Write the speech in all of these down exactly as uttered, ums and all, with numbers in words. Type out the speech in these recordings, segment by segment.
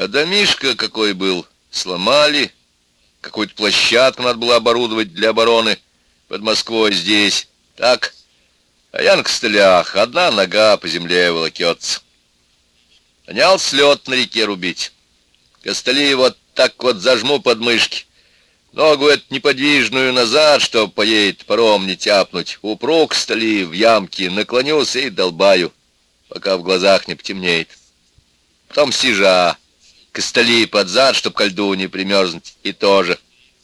А домишко какой был, сломали. Какую-то площадку надо было оборудовать для обороны под Москвой здесь. Так, а я на костылях, одна нога по земле волокется. Нанялся лед на реке рубить. Костыли вот так вот зажму под мышки. Ногу эту неподвижную назад, чтоб поедет паром не тяпнуть. Упру костыли в ямки, наклонюсь и долбаю, пока в глазах не потемнеет. Потом сижа, костыли под зад, чтоб ко льду не примерзнуть, и тоже.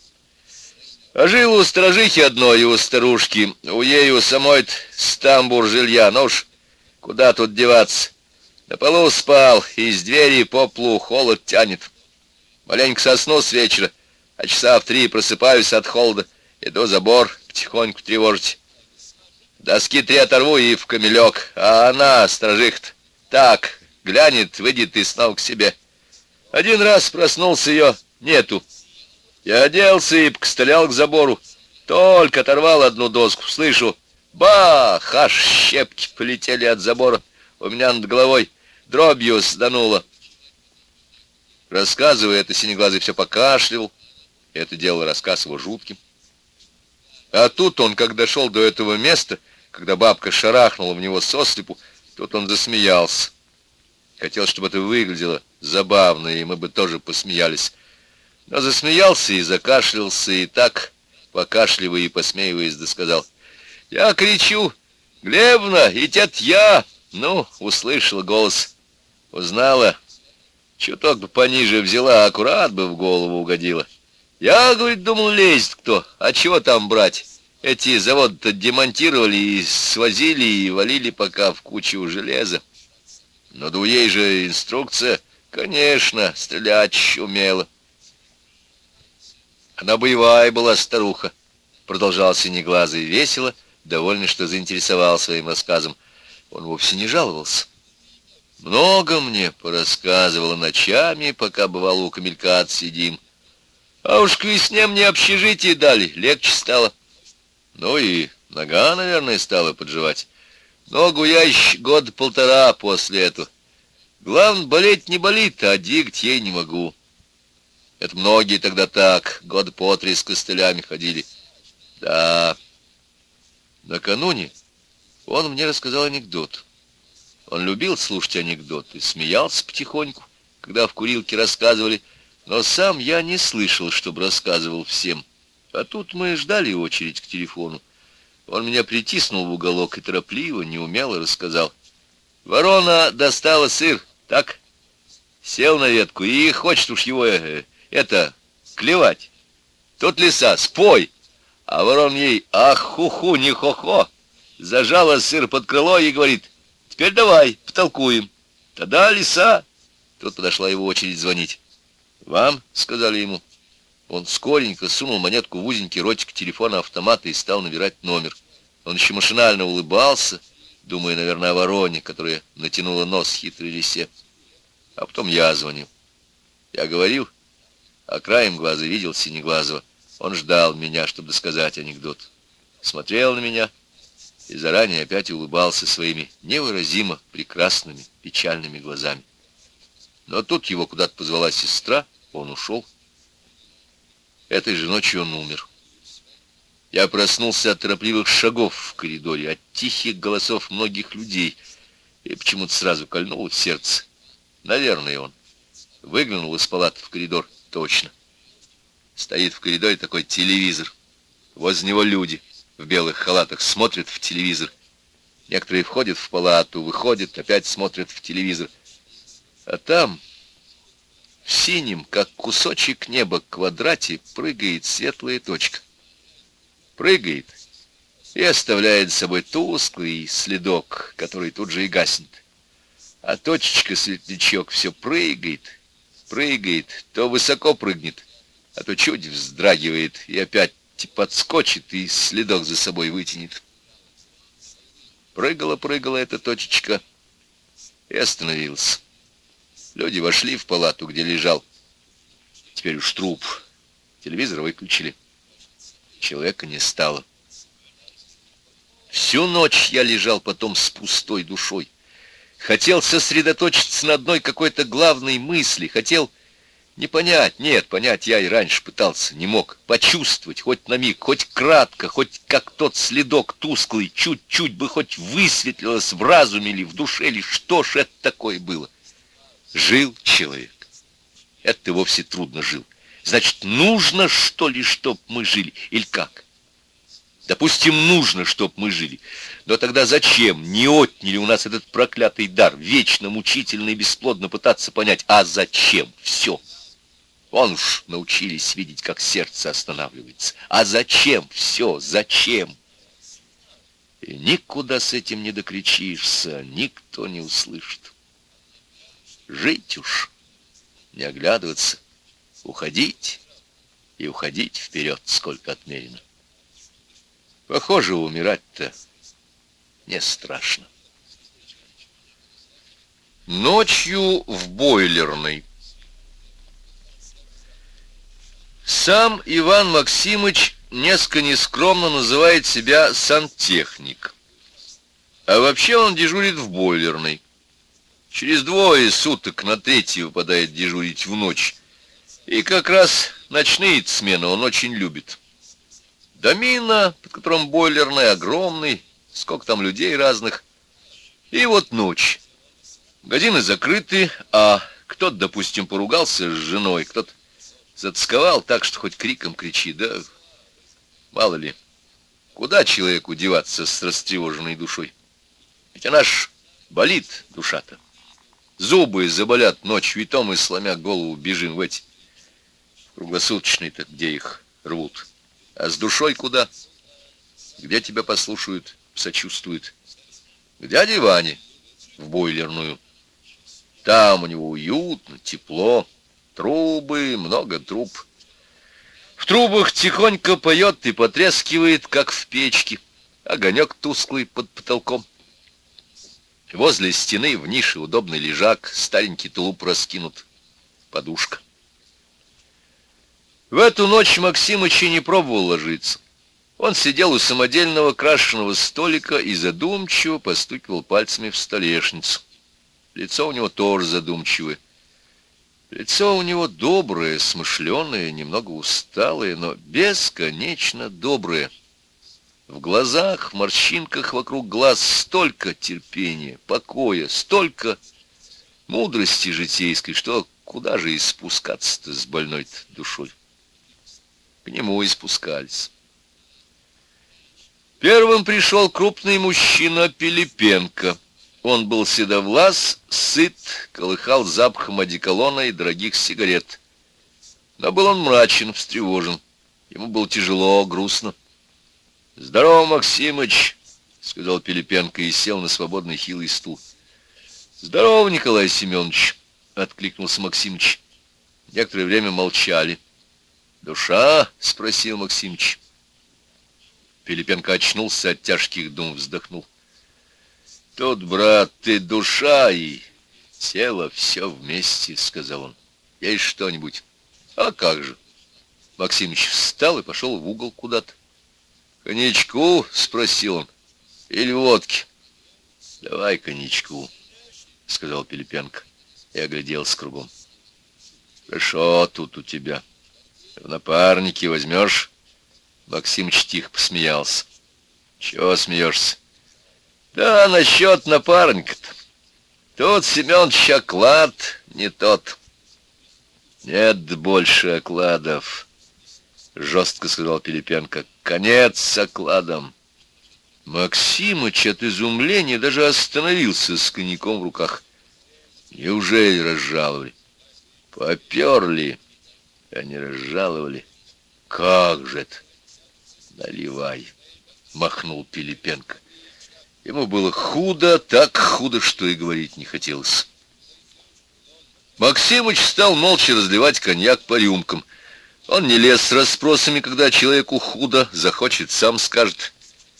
А жил у сторожихи одной и у старушки, у ею самой-то стамбур жилья, ну уж куда тут деваться. На полу спал, и из двери по полу холод тянет. Маленько сосну с вечера, а часа в три просыпаюсь от холода, иду забор потихоньку тревожить. Доски три оторву и в камелек, а она, сторожиха-то, так, глянет, выйдет и снова к себе. Один раз проснулся, ее нету. Я оделся и покостылял к забору. Только оторвал одну доску, слышу, бах, аж щепки полетели от забора. У меня над головой дробью сдануло. Рассказывая это, Синеглазый все покашливал. Это делало рассказ его жутким. А тут он, как дошел до этого места, когда бабка шарахнула в него сослепу, тут он засмеялся. Хотел, чтобы это выглядело забавно, и мы бы тоже посмеялись. Но засмеялся и закашлялся, и так, покашливая и посмеиваясь, досказал: «Я кричу: Глебна, ведь это я!» Ну, услышала голос, узнала, чуток бы пониже взяла, аккурат бы в голову угодила. Я, говорит, думал, лезет кто, а чего там брать? Эти заводы-то демонтировали и свозили, и валили пока в кучу железа. Но да у ей же инструкция, конечно, стрелять умела. Она боевая была старуха, продолжал Синеглазый весело, довольный, что заинтересовал своим рассказом. Он вовсе не жаловался. Много мне порассказывала ночами, пока бывало у камелька отсидим. А уж к весне мне общежитие дали, легче стало. Ну и нога, наверное, стала подживать. Ногу я еще год полтора после этого. Главное, болеть не болит, а двигать ей не могу. Это многие тогда так, года по три с костылями ходили. Да, накануне он мне рассказал анекдот. Он любил слушать анекдоты, смеялся потихоньку, когда в курилке рассказывали, но сам я не слышал, чтобы рассказывал всем. А тут мы ждали очередь к телефону. Он меня притиснул в уголок и торопливо, неумело рассказал. Ворона достала сыр, так? Сел на ветку и хочет уж его, э, это, клевать. Тут лиса, спой! А ворон ей, ах, ху-ху, не хо-хо. Зажала сыр под крыло и говорит: теперь давай, потолкуем. Тогда лиса. Тут подошла его очередь звонить. «Вам?» — сказали ему. Он скоренько сунул монетку в узенький ротик телефона автомата и стал набирать номер. Он еще машинально улыбался, думая, наверное, о вороне, которая натянула нос хитрой лисе. А потом я звонил. Я говорил, а краем глаза видел Синеглазого. Он ждал меня, чтобы досказать анекдот. Смотрел на меня и заранее опять улыбался своими невыразимо прекрасными печальными глазами. Но тут его куда-то позвала сестра, он ушел. Этой же ночью он умер. Я проснулся от торопливых шагов в коридоре, от тихих голосов многих людей, и почему-то сразу кольнуло в сердце. Наверное, он выглянул из палаты в коридор. Точно. Стоит в коридоре такой телевизор. Возле него люди в белых халатах смотрят в телевизор. Некоторые входят в палату, выходят, опять смотрят в телевизор. А там, в синем, как кусочек неба, квадрате, прыгает светлая точка. Прыгает и оставляет за собой тусклый следок, который тут же и гаснет. А точечка-светлячок все прыгает, прыгает, то высоко прыгнет, а то чуть вздрагивает и опять подскочит и следок за собой вытянет. Прыгала-прыгала эта точечка и остановилась. Люди вошли в палату, где лежал теперь уж труп. Телевизор выключили. Человека не стало. Всю ночь я лежал потом с пустой душой. Хотел сосредоточиться на одной какой-то главной мысли, хотел не понять, нет, понять я и раньше пытался, не мог, почувствовать хоть на миг, хоть кратко, хоть как тот следок тусклый, чуть-чуть бы хоть высветлилось в разуме или в душе, или что ж это такое было. Жил человек. Это вовсе трудно жил. Значит, нужно, что ли, чтоб мы жили? Или как? Допустим, нужно, чтоб мы жили. Но тогда зачем не отняли у нас этот проклятый дар, вечно, мучительно и бесплодно пытаться понять, а зачем все? Вон уж научились видеть, как сердце останавливается. А зачем все? Зачем? И никуда с этим не докричишься, никто не услышит. Жить уж, не оглядываться, уходить и уходить вперед, сколько отмерено. Похоже, умирать-то не страшно. Ночью в бойлерной. Сам Иван Максимыч несколько нескромно называет себя сантехник. А вообще он дежурит в бойлерной. Через двое суток на третий выпадает дежурить в ночь. И как раз ночные смены он очень любит. Домина, под которым бойлерная, огромный, сколько там людей разных. И вот ночь. Магазины закрыты, а кто-то, допустим, поругался с женой, кто-то затасковал так, что хоть криком кричи, да мало ли. Куда человеку деваться с растревоженной душой? Ведь она ж болит, душа-то. Зубы заболят ночью, и то мы, сломя голову, бежим в эти круглосуточные-то, где их рвут. А с душой куда? Где тебя послушают, сочувствуют? К дяде Ване, в бойлерную. Там у него уютно, тепло, трубы, много труб. В трубах тихонько поет и потрескивает, как в печке. Огонек тусклый под потолком. Возле стены в нише удобный лежак, старенький тулуп раскинут, подушка. В эту ночь Максимыч и не пробовал ложиться. Он сидел у самодельного крашеного столика и задумчиво постукивал пальцами в столешницу. Лицо у него тоже задумчивое. Лицо у него доброе, смышленое, немного усталое, но бесконечно доброе. В глазах, в морщинках вокруг глаз столько терпения, покоя, столько мудрости житейской, что куда же и спускаться-то с больной-то душой? К нему и спускались. Первым пришел крупный мужчина Пилипенко. Он был седовлас, сыт, колыхал запахом одеколона и дорогих сигарет. Но был он мрачен, встревожен. Ему было тяжело, грустно. «Здорово, Максимыч», — сказал Пилипенко и сел на свободный хилый стул. «Здорово, Николай Семенович», — откликнулся Максимыч. Некоторое время молчали. «Душа?» — спросил Максимыч. Пилипенко очнулся от тяжких дум, вздохнул. «Тут, брат, ты душа и тело все вместе», — сказал он. «Есть что-нибудь?» «А как же?» Максимыч встал и пошел в угол куда-то. «Коньячку?» — спросил он. «Или водки?» «Давай коньячку», — сказал Пилипенко и огляделся кругом. «Хорошо тут у тебя. В напарники возьмешь?» Максимыч тихо посмеялся. «Чего смеешься?» «Да насчет напарника-то. Тут, Семенович, оклад не тот». «Нет больше окладов», — жестко сказал Пилипенко. «Конец с окладом». Максимыч от изумления даже остановился с коньяком в руках. «Неужели разжаловали?» «Поперли, а не разжаловали. Как же это?» «Наливай», — махнул Пилипенко. Ему было худо, так худо, что и говорить не хотелось. Максимыч стал молча разливать коньяк по рюмкам. Он не лез с расспросами, когда человеку худо, захочет, сам скажет.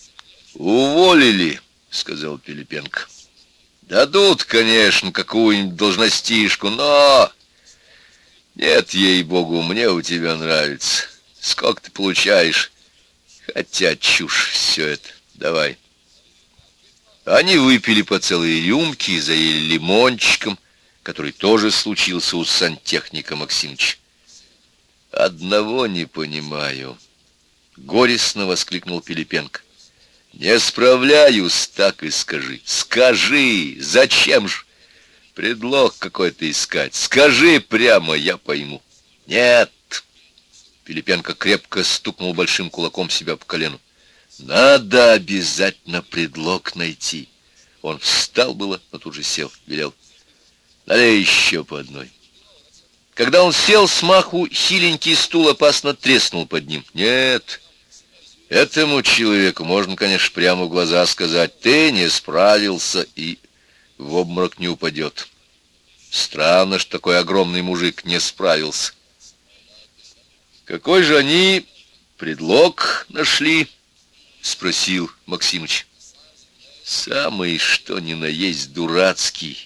«Уволили», — сказал Пилипенко. «Дадут, конечно, какую-нибудь должностишку, но... Нет, ей-богу, мне у тебя нравится. Сколько ты получаешь? Хотя чушь все это. Давай». Они выпили по целой рюмке и заели лимончиком, который тоже случился у сантехника Максимыча. «Одного не понимаю», — горестно воскликнул Пилипенко. «Не справляюсь, так и скажи. Скажи, зачем ж? Предлог какой-то искать. Скажи прямо, я пойму». «Нет», — Пилипенко крепко стукнул большим кулаком себя по колену. «Надо обязательно предлог найти». Он встал было, но тут же сел, велел: «Налей еще по одной». Когда он сел, смаху хиленький стул опасно треснул под ним. «Нет, этому человеку можно, конечно, прямо в глаза сказать: ты не справился, и в обморок не упадет. Странно, что такой огромный мужик не справился». «Какой же они предлог нашли?» — спросил Максимыч. «Самый что ни на есть дурацкий.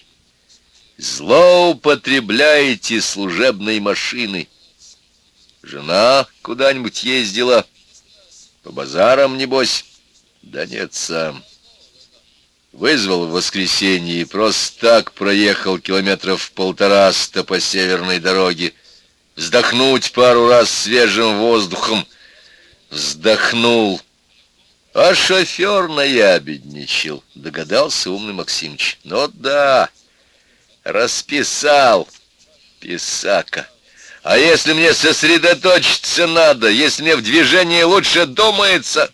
Злоупотребляете служебной машиной. Жена куда-нибудь ездила, по базарам, небось?» «Да нет, сам. Вызвал в воскресенье и просто так проехал километров полтораста по северной дороге. Вздохнуть пару раз свежим воздухом. Вздохнул. А шофер наябедничал», — догадался умный Максимыч. «Ну да, расписал, писака. А если мне сосредоточиться надо, если мне в движении лучше думается...»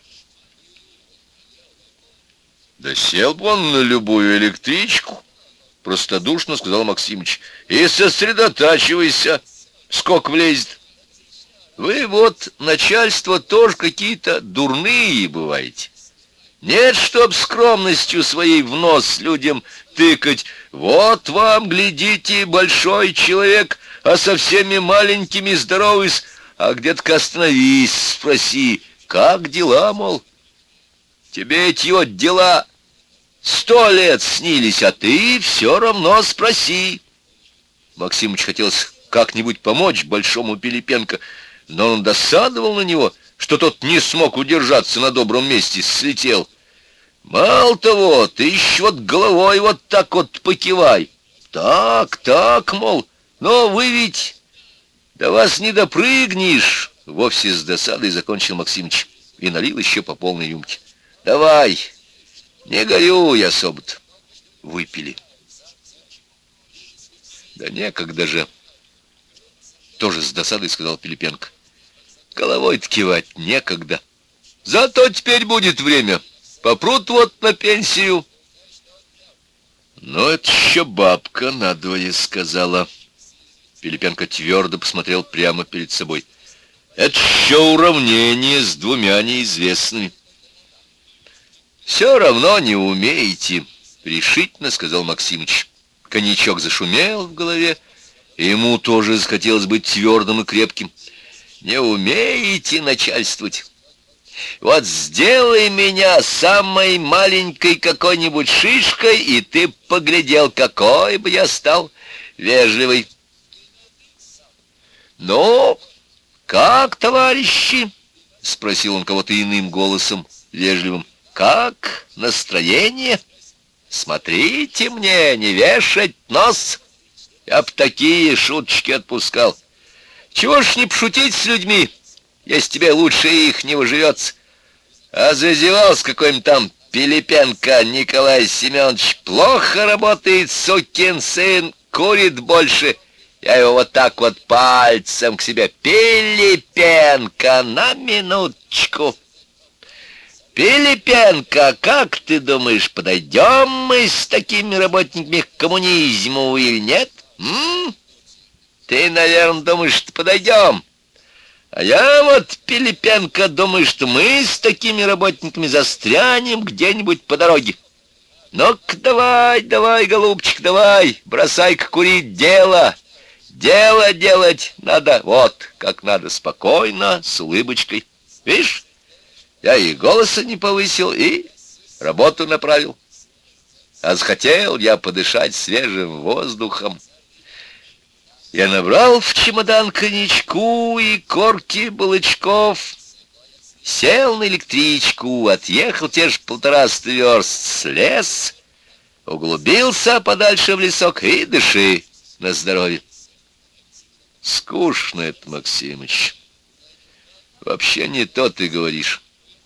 «Да сел бы он на любую электричку», — простодушно сказал Максимыч, — «и сосредотачивайся, сколько влезет. Вы вот, начальство, тоже какие-то дурные бываете. Нет, чтоб скромностью своей в нос людям тыкать: вот вам, глядите, большой человек, а со всеми маленькими здоровый, а где-то остановись, спроси, как дела, мол. Тебе эти вот дела сто лет снились, а ты все равно спроси». Максимыч хотелось как-нибудь помочь большому Пилипенко, но он досадовал на него, что тот не смог удержаться на добром месте, слетел. «Мало того, ты еще вот головой вот так вот покивай. Так, так, мол, но вы ведь до вас не допрыгнешь». Вовсе с досадой закончил Максимыч и налил еще по полной рюмке. «Давай, не горю я особо-то». Выпили. «Да некогда же», — тоже с досадой сказал Пилипенко. «Головой-то кивать некогда. Зато теперь будет время. Попрут вот на пенсию». «Но это еще бабка надвое сказала». Пилипенко твердо посмотрел прямо перед собой. «Это еще уравнение с двумя неизвестными». «Все равно не умеете», — решительно сказал Максимыч. Коньячок зашумел в голове, и ему тоже захотелось быть твердым и крепким. «Не умеете начальствовать? Вот сделай меня самой маленькой какой-нибудь шишкой, и ты поглядел, какой бы я стал вежливый». «Ну, как, товарищи?» — спросил он кого-то иным голосом, вежливым. «Как настроение? Смотрите мне, не вешать нос. Я б такие шуточки отпускал. Чего ж не пошутить с людьми, если тебе лучше их не выживется? А зазевался какой-нибудь там Пилипенко Николай Семенович. Плохо работает, сукин сын, курит больше. Я его вот так вот пальцем к себе. Пилипенко, на минуточку. Пилипенко, как ты думаешь, подойдем мы с такими работниками к коммунизму или нет? М? Ты, наверное, думаешь, что подойдем. А я вот, Пилипенко, думаю, что мы с такими работниками застрянем где-нибудь по дороге. Ну-ка, давай, давай, голубчик, давай, бросай-ка курить, дело. Дело делать надо, вот, как надо, спокойно, с улыбочкой. Видишь, я и голоса не повысил, и работу направил. А захотел я подышать свежим воздухом. Я набрал в чемодан коньячку и корки балычков, Сел на электричку, отъехал те же полтораста верст, слез, углубился подальше в лесок и дыши на здоровье. Скучно это, Максимыч. Вообще не то ты говоришь.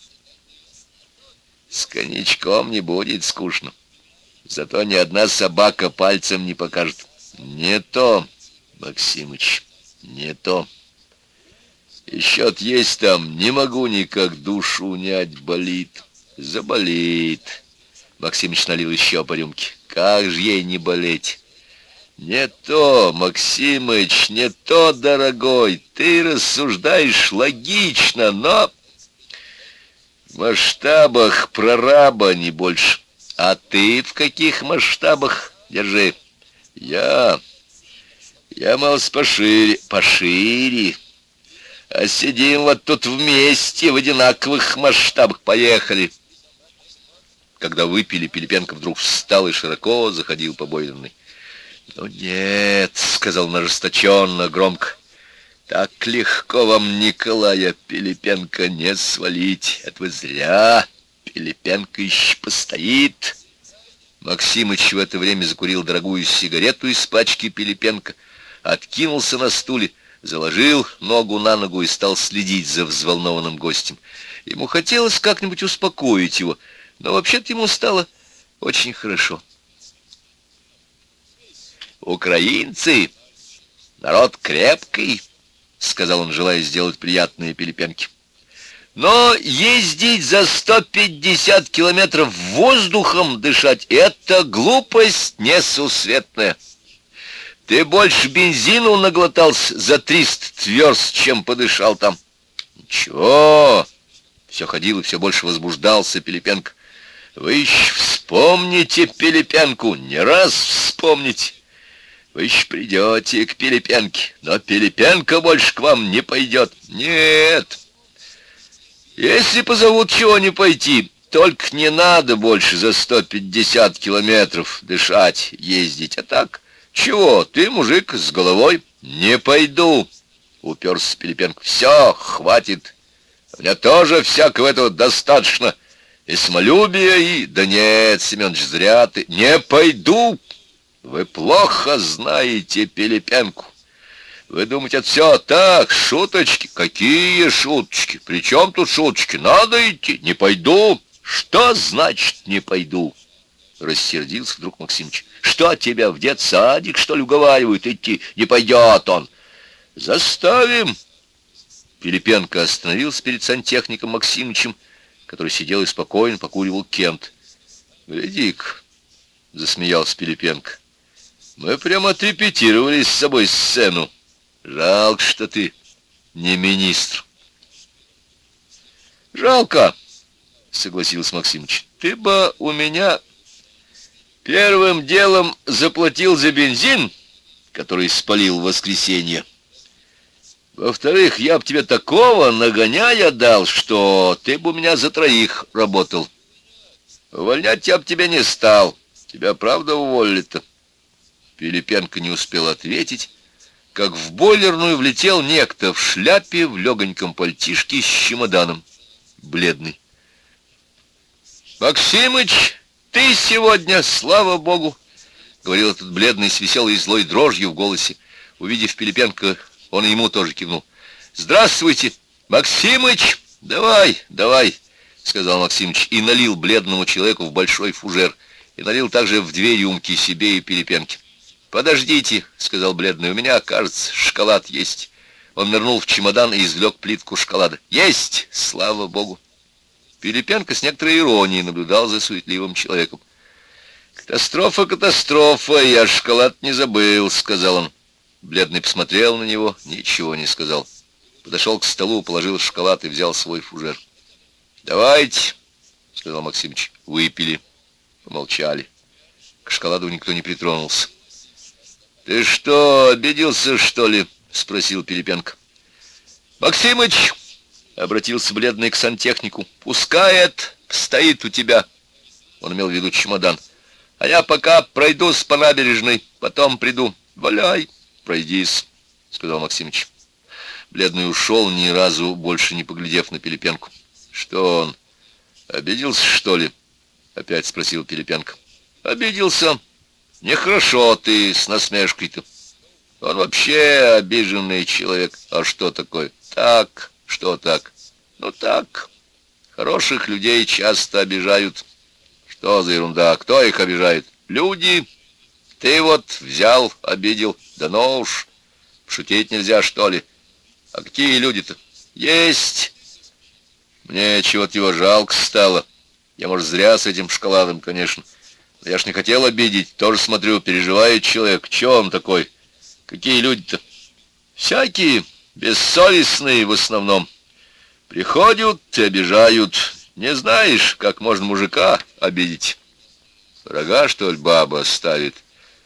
С коньячком не будет скучно. Зато ни одна собака пальцем не покажет. Не то, Максимыч, не то. И счет есть там, не могу никак душу унять, болит. Заболит. Максимыч налил еще по рюмке. Как же ей не болеть? Не то, Максимыч, не то, дорогой. Ты рассуждаешь логично, но в масштабах прораба не больше. А ты в каких масштабах? Держи. Я... Я, мол, пошире. Пошире. А сидим вот тут вместе в одинаковых масштабах. Поехали. Когда выпили, Пилипенко вдруг встал и широко заходил по Бойлерной. «Ну нет», — сказал он ожесточенно, громко, — «так легко вам Николая Пилипенко не свалить. Это вы зря. Пилипенко еще постоит». Максимыч в это время закурил дорогую сигарету из пачки Пилипенко, откинулся на стуле, заложил ногу на ногу и стал следить за взволнованным гостем. Ему хотелось как-нибудь успокоить его, но вообще-то ему стало очень хорошо. «Украинцы — народ крепкий», — сказал он, желая сделать приятные Пилипенке. «Но ездить за сто пятьдесят километров воздухом дышать — это глупость несусветная. Ты больше бензину наглотался за триста верст, чем подышал там». «Ничего», — все ходил и все больше возбуждался Пилипенко. «Вы еще вспомните Пилипенку, не раз вспомните. Вы еще придете к Пилипенке, но Пилипенко больше к вам не пойдет. Нет. Если позовут, чего не пойти, только не надо больше за сто пятьдесят километров дышать, ездить. А так, чего, ты мужик с головой? Не пойду, уперся Пилипенко. Все, хватит. У меня тоже всякого этого достаточно. И самолюбия, и... Да нет, Семенович, зря ты. Не пойду. Вы плохо знаете Пилипенку. Вы думаете, это все так, шуточки? Какие шуточки? При чем тут шуточки? Надо идти. Не пойду. Что значит не пойду? Рассердился вдруг Максимыч. Что, тебя в детсадик, что ли, уговаривают идти? Не пойдет он. Заставим. Пилипенко остановился перед сантехником Максимычем, который сидел и спокойно покуривал кент. «Гляди-ка», — засмеялся Пилипенко, — «мы прямо отрепетировали с собой сцену. Жалко, что ты не министр». «Жалко», — согласился Максимыч. «Ты бы у меня первым делом заплатил за бензин, который спалил в воскресенье. Во-вторых, я бы тебе такого нагоняя дал, что ты бы у меня за троих работал. Увольнять я бы тебя не стал. Тебя правда уволили-то?» Пилипенко не успел ответить, как в бойлерную влетел некто в шляпе, в легоньком пальтишке с чемоданом, бледный. «Максимыч, ты сегодня, слава богу!» — говорил этот бледный с веселой и злой дрожью в голосе. Увидев Пилипенко, он ему тоже кивнул. «Здравствуйте, Максимыч! Давай, давай!» — сказал Максимыч и налил бледному человеку в большой фужер. И налил также в две рюмки себе и Пилипенке. «Подождите», — сказал бледный, — «у меня, кажется, шоколад есть». Он нырнул в чемодан и извлек плитку шоколада. «Есть! Слава богу!» Пилипенко с некоторой иронией наблюдал за суетливым человеком. «Катастрофа, катастрофа, я шоколад не забыл», — сказал он. Бледный посмотрел на него, ничего не сказал. Подошел к столу, положил шоколад и взял свой фужер. «Давайте», — сказал Максимыч. Выпили, помолчали. К шоколаду никто не притронулся. «Ты что, обиделся, что ли?» — спросил Пилипенко. «Максимыч», — обратился бледный к сантехнику, — «пускай это стоит у тебя». Он имел в виду чемодан. «А я пока пройдусь по набережной, потом приду». «Валяй, пройдись», — сказал Максимыч. Бледный ушел, ни разу больше не поглядев на Пилипенку. Что он, обиделся, что ли? Опять спросил Пилипенко. Обиделся. Нехорошо ты с насмешкой-то. Он вообще обиженный человек. А что такое? Так, что так? Ну так. Хороших людей часто обижают. Что за ерунда? Кто их обижает? Люди. Ты вот взял, обидел. Да ну уж, шутить нельзя, что ли? А какие люди-то? Есть. Мне чего-то его жалко стало. Я, может, зря с этим шоколадом, конечно. Но я ж не хотел обидеть. Тоже смотрю, переживает человек. Че он такой? Какие люди-то? Всякие, бессовестные в основном. Приходят и обижают. Не знаешь, как можно мужика обидеть? Рога, что ли, баба ставит?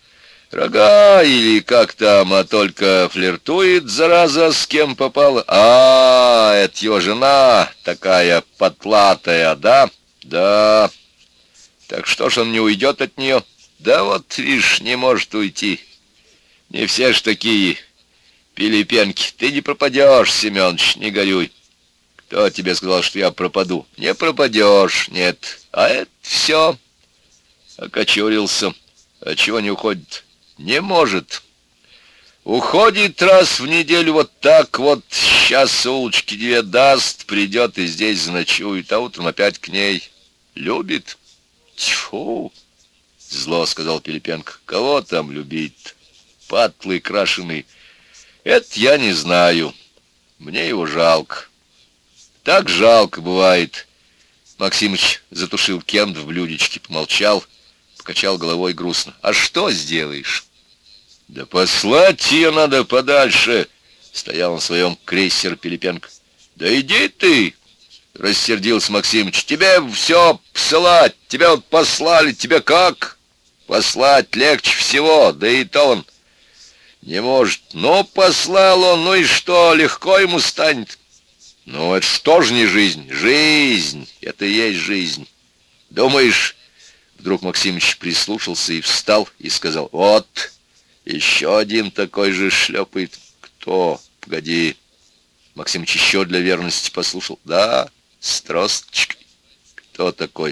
Рога или как там, а только флиртует, зараза, с кем попала. А, это его жена такая потлатая, да? Да. Так что ж он не уйдет от нее? Да вот, видишь, не может уйти. Не все ж такие Пилипенки. Ты не пропадешь, Семёныч, не горюй. Кто тебе сказал, что я пропаду? Не пропадешь, нет. А это все. Окочурился. А чего не уходит? Не может. Уходит раз в неделю вот так вот. Сейчас улочки две даст, придет и здесь заночует, а утром опять к ней. Любит. Тьфу, зло сказал Пилипенко. Кого там любить? Патлы крашеный. Это я не знаю. Мне его жалко. Так жалко бывает. Максимыч затушил кент в блюдечке, помолчал, покачал головой грустно. А что сделаешь? Да послать ее надо подальше. Стоял на своем крейсер Пилипенко. Да иди ты, рассердился Максимыч. Тебе все посылать. Тебя вот послали. Тебе как? Послать легче всего. Да и то он не может. Ну, послал он, ну и что? Легко ему станет. Ну, это что ж не жизнь? Жизнь. Это и есть жизнь. Думаешь... Вдруг Максимыч прислушался и встал, и сказал, вот, еще один такой же шлепает. Кто? Погоди. Максимыч еще для верности послушал. Да, с тросточкой. Кто такой?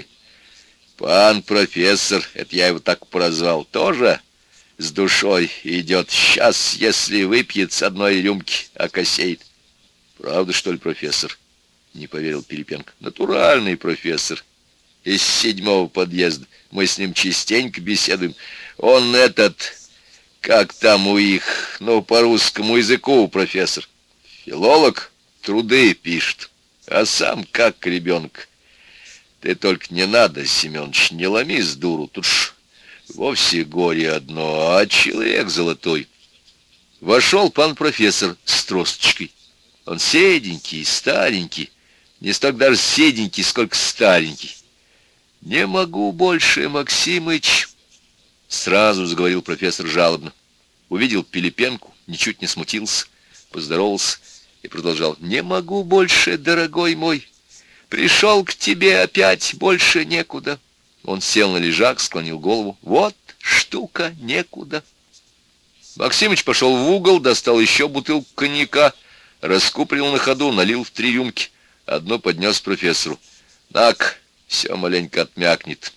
Пан профессор, это я его так прозвал. Тоже с душой идет. Сейчас, если выпьет с одной рюмки, окосеет. Правда, что ли, профессор? Не поверил Пилипенко. Натуральный профессор. Из седьмого подъезда. Мы с ним частенько беседуем. Он этот, как там у их, ну, по русскому языку, профессор. Филолог, труды пишет, а сам как ребенок. Ты только не надо, Семёныч, не ломи с дуру. Тут ж вовсе горе одно, а человек золотой. Вошел пан профессор с тросточкой. Он седенький, старенький, не столько даже седенький, сколько старенький. «Не могу больше, Максимыч!» Сразу заговорил профессор жалобно. Увидел Пилипенку, ничуть не смутился, поздоровался и продолжал. «Не могу больше, дорогой мой! Пришел к тебе опять, больше некуда!» Он сел на лежак, склонил голову. «Вот штука, некуда!» Максимыч пошел в угол, достал еще бутылку коньяка, раскупорил на ходу, налил в три рюмки. Одну поднес профессору. «Так, все маленько отмякнет».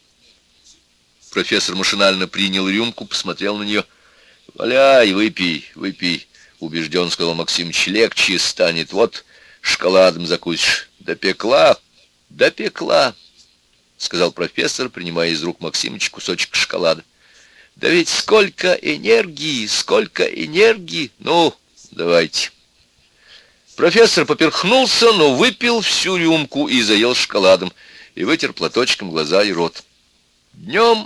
Профессор машинально принял рюмку, посмотрел на нее. «Валяй, выпей, выпей», — убежден, сказал Максимыч, — «легче станет. Вот шоколадом закусишь». «Допекла, допекла», — сказал профессор, принимая из рук Максимыча кусочек шоколада. «Да ведь сколько энергии, сколько энергии! Ну, давайте». Профессор поперхнулся, но выпил всю рюмку и заел шоколадом, и вытер платочком глаза и рот. Днем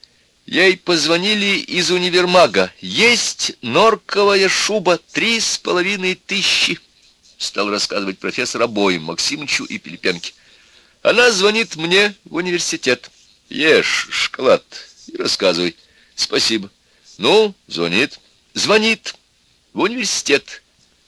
ей позвонили из универмага. Есть норковая шуба, три с половиной тысячи, стал рассказывать профессор обоим, Максимычу и Пилипенке. Она звонит мне в университет. Ешь шоколад и рассказывай. Спасибо. Ну, звонит. Звонит в университет.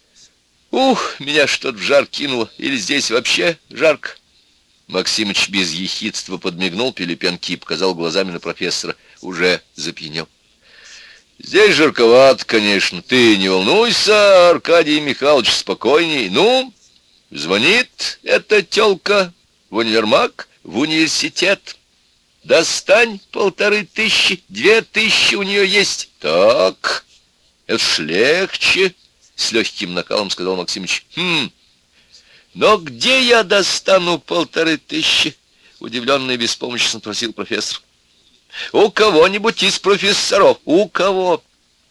Ух, меня что-то в жар кинуло. Или здесь вообще жарко. Максимыч без ехидства подмигнул Пилипенке и показал глазами на профессора. Уже запьянел. Здесь жарковато, конечно. Ты не волнуйся, Аркадий Михайлович, спокойней. Ну, Звонит эта тёлка в универмаг, в университет. Достань полторы тысячи, две тысячи у нее есть. Так, это ж легче, с легким накалом сказал Максимыч. Хм, но где я достану полторы тысячи? Удивленно и беспомощно спросил профессор. У кого-нибудь из профессоров, у кого?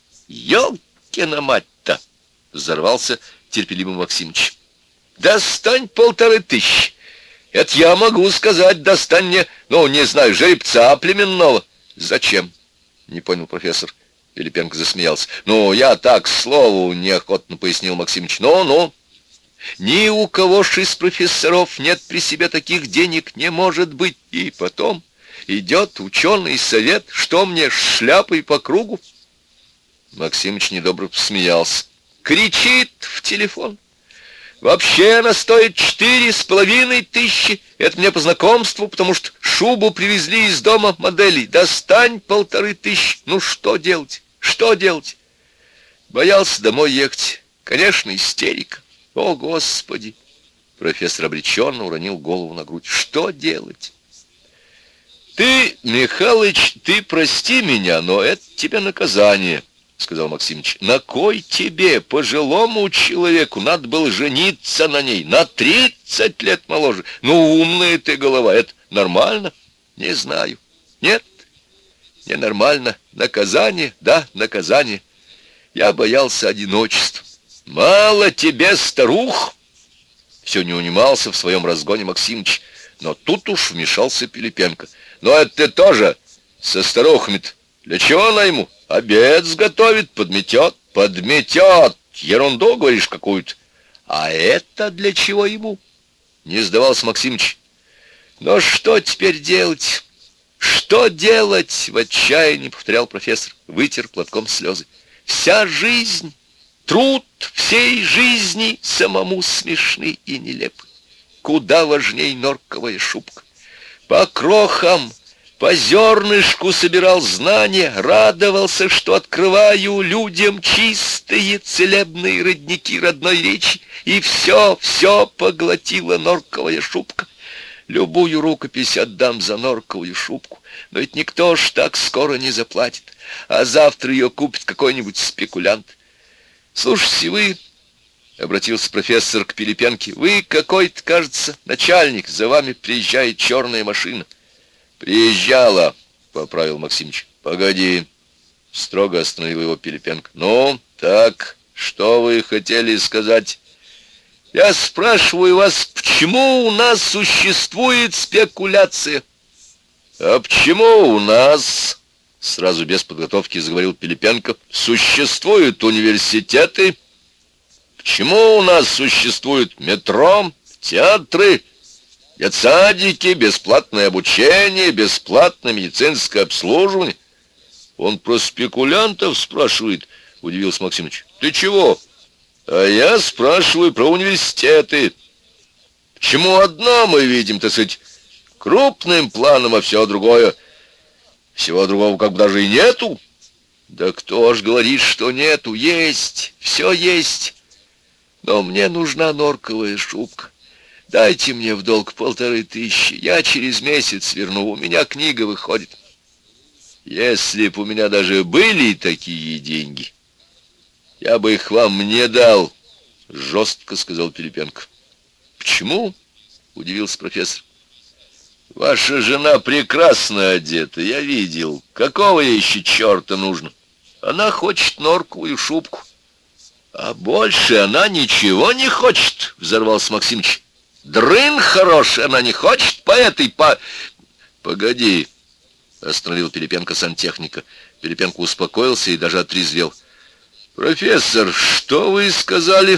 Ёлкина мать-то! Взорвался терпеливый Максимыч. Достань полторы тысячи. Это я могу сказать, достань мне, ну, не знаю, жеребца племенного. Зачем? Не понял профессор. Пилипенко засмеялся. Ну, я так, к слову, неохотно пояснил Максимыч. Ну-ну, ни у кого ж из профессоров нет при себе таких денег, не может быть. И потом идет ученый совет, что мне шляпой по кругу? Максимыч недобро посмеялся. Кричит в телефон. Вообще она стоит четыре с половиной тысячи. Это мне по знакомству, потому что шубу привезли из дома моделей. Достань полторы тысячи. Ну что делать? Что делать? Боялся домой ехать. Конечно, истерика. О, Господи! Профессор обреченно уронил голову на грудь. Что делать? Ты, Михалыч, ты прости меня, но это тебе наказание, сказал Максимыч. На кой тебе, пожилому человеку, надо было жениться на ней на тридцать лет моложе? Ну, умная ты голова, это нормально? Не знаю. Нет, ненормально. Наказание, да, наказание. Я боялся одиночества. Мало тебе, старух? Все не унимался в своем разгоне Максимыч, но тут уж вмешался Пилипенко. Но это ты тоже со старухами-то. Для чего она ему? Обед сготовит, подметет. Подметет. Ерунду, говоришь, какую-то. А это для чего ему? Не сдавался Максимыч. Но что теперь делать? Что делать? В отчаянии повторял профессор. Вытер платком слезы. Вся жизнь, труд всей жизни самому смешны и нелепы. Куда важней норковая шубка. По крохам, по зернышку собирал знания, радовался, что открываю людям чистые целебные родники родной речи, и все, все поглотила норковая шубка. Любую рукопись отдам за норковую шубку, но ведь никто ж так скоро не заплатит, а завтра ее купит какой-нибудь спекулянт. Слушайте, вы, — обратился профессор к Пилипенке, — вы какой-то, кажется, начальник, за вами приезжает черная машина. Приезжала, — поправил Максимыч. Погоди, — строго остановил его Пилипенко. Ну, так, что вы хотели сказать? Я спрашиваю вас, почему у нас существует спекуляция? А почему у нас, сразу без подготовки заговорил Пилипенко, существуют университеты? Почему у нас существует метро, театры, детсадики, бесплатное обучение, бесплатное медицинское обслуживание? Он про спекулянтов спрашивает, удивился Максимыч. Ты чего? А я спрашиваю про университеты. Почему одно мы видим, так сказать, крупным планом, а все другое, всего другого как бы даже и нету? Да кто ж говорит, что нету? Есть, все есть. Но мне нужна норковая шубка. Дайте мне в долг полторы тысячи. Я через месяц верну. У меня книга выходит. Если б у меня даже были такие деньги, я бы их вам не дал, жестко сказал Пилипенко. Почему? Удивился профессор. Ваша жена прекрасно одета, я видел. Какого ей еще черта нужно? Она хочет норковую шубку. А больше она ничего не хочет, взорвался Максимыч. Дрын хороший, она не хочет по этой, по... Погоди, остановил Пилипенко сантехника. Пилипенко успокоился и даже отрезвел. Профессор, что вы сказали?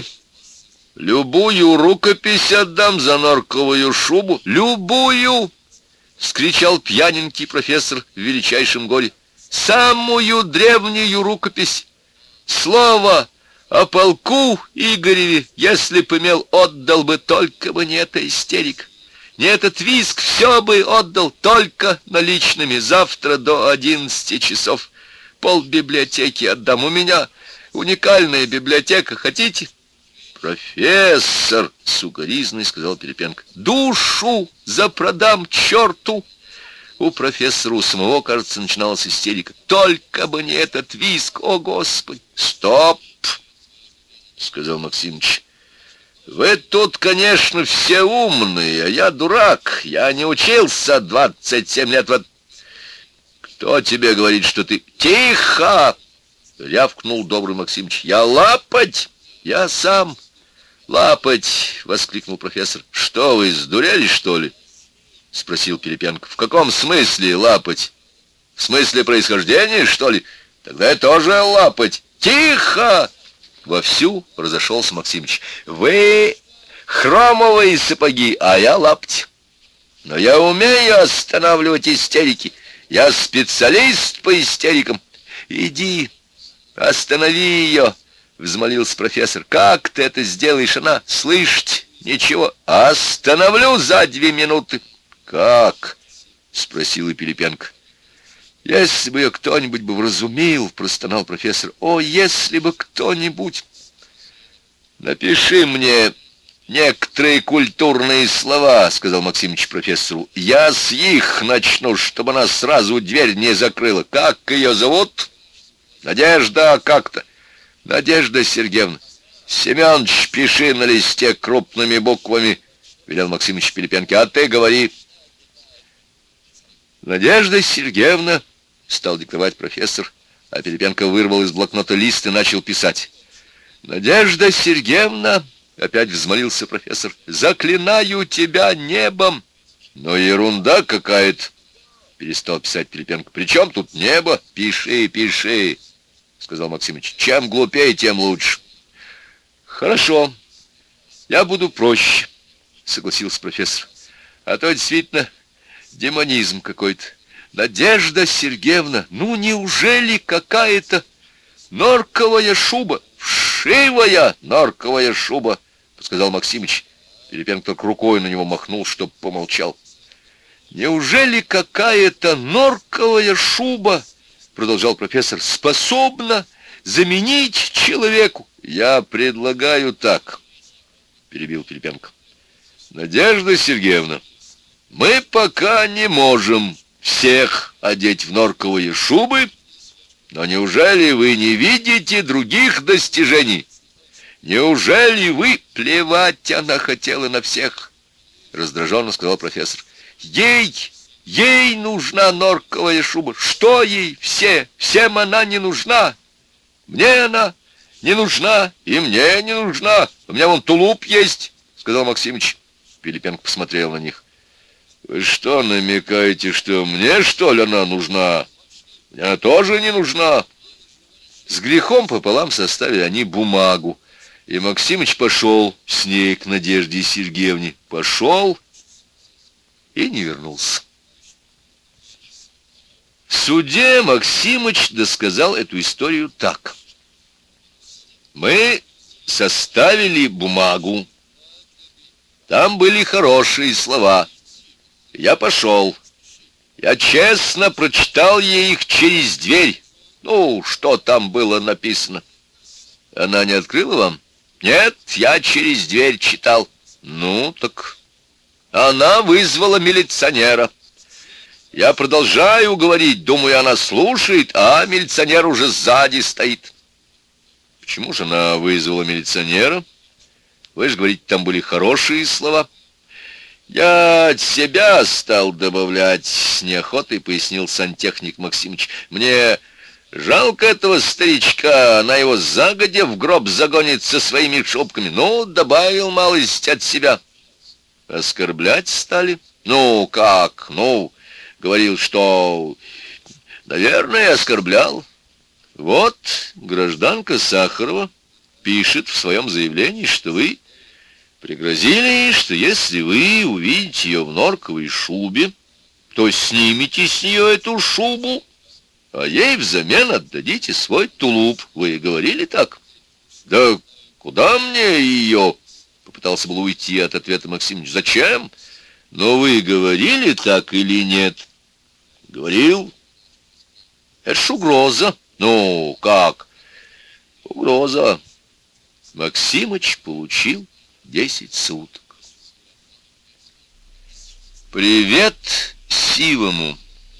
Любую рукопись отдам за норковую шубу. Любую! Вскричал пьяненький профессор в величайшем горе. Самую древнюю рукопись. Слово о полку Игореве, если б имел, отдал бы, только бы не эта истерика. Не этот визг, все бы отдал, только наличными. Завтра до одиннадцати часов. Пол библиотеки отдам. У меня уникальная библиотека. Хотите? «Профессор!» — сукоризной сказал Пилипенко. «Душу запродам черту!» У профессора у самого, кажется, начиналась истерика. «Только бы не этот визг! О, Господи!» «Стоп!» — сказал Максимыч. «Вы тут, конечно, все умные, а я дурак. Я не учился двадцать семь лет в... Кто тебе говорит, что ты...» «Тихо!» — рявкнул добрый Максимыч. «Я лапать! Я сам лапать!» — воскликнул профессор. «Что вы, сдурели, что ли?» — спросил Пилипенко. «В каком смысле лапать? В смысле происхождения, что ли? Тогда я тоже лапать!» «Тихо!» — вовсю разошелся Максимыч. «Вы хромовые сапоги, а я лапать. Но я умею останавливать истерики. Я специалист по истерикам. Иди, останови ее!» — взмолился профессор. «Как ты это сделаешь? Она слышит ничего. Остановлю за две минуты». «Как?» — спросил и Пилипенко. «Если бы ее кто-нибудь бы вразумил», — простонал профессор. «О, если бы кто-нибудь...» «Напиши мне некоторые культурные слова», — сказал Максимыч профессору. «Я с их начну, чтобы она сразу дверь не закрыла. Как ее зовут?» «Надежда как-то». «Надежда Сергеевна». «Семёныч, пиши на листе крупными буквами», — велел Максимыч Пилипенко. «А ты говори». «Надежда Сергеевна», — стал диктовать профессор, а Пилипенко вырвал из блокнота лист и начал писать. «Надежда Сергеевна», — опять взмолился профессор, — «заклинаю тебя небом». «Ну, ерунда какая-то», — перестал писать Пилипенко. «При чем тут небо? Пиши, пиши», — сказал Максимыч. «Чем глупее, тем лучше». «Хорошо, я буду проще», — согласился профессор. «А то действительно демонизм какой-то. Надежда Сергеевна, ну неужели какая-то норковая шуба?» «Вшивая норковая шуба», — подсказал Максимыч. Пилипенко только рукой на него махнул, чтоб помолчал. «Неужели какая-то норковая шуба, — продолжал профессор, — способна заменить человеку?» «Я предлагаю так», — перебил Пилипенко. «Надежда Сергеевна, мы пока не можем всех одеть в норковые шубы, но неужели вы не видите других достижений? Неужели вы...» «Плевать она хотела на всех», — раздраженно сказал профессор. «Ей, ей нужна норковая шуба. Что ей? Все, всем она не нужна. Мне она не нужна, и мне не нужна. У меня вон тулуп есть», — сказал Максимыч. Пилипенко посмотрел на них. «Вы что, намекаете, что мне, что ли, она нужна? Мне она тоже не нужна». С грехом пополам составили они бумагу, и Максимыч пошел с ней к Надежде Сергеевне. Пошел и не вернулся. В суде Максимыч досказал эту историю так. «Мы составили бумагу. Там были хорошие слова. Я пошел. Я честно прочитал ей их через дверь. Ну, что там было написано? Она не открыла вам? Нет, я через дверь читал. Ну, так она вызвала милиционера. Я продолжаю говорить, думаю, она слушает, а милиционер уже сзади стоит. Почему же она вызвала милиционера? Вы же говорите, там были хорошие слова. Я от себя стал добавлять, с неохотой пояснил сантехник Максимыч. Мне жалко этого старичка, она его загодя в гроб загонит со своими шубками. Ну, добавил малость от себя. Оскорблять стали? Ну, как? Ну, говорил, что, наверное, оскорблял. Вот гражданка Сахарова пишет в своем заявлении, что вы пригрозили, что если вы увидите ее в норковой шубе, то снимете с нее эту шубу, а ей взамен отдадите свой тулуп. Вы говорили так? Да куда мне ее? Попытался было уйти от ответа Максимыч. Зачем? Но вы говорили так или нет? Говорил. Это ж угроза. Ну, как? Угроза. Максимыч получил десять суток. Привет Сивому.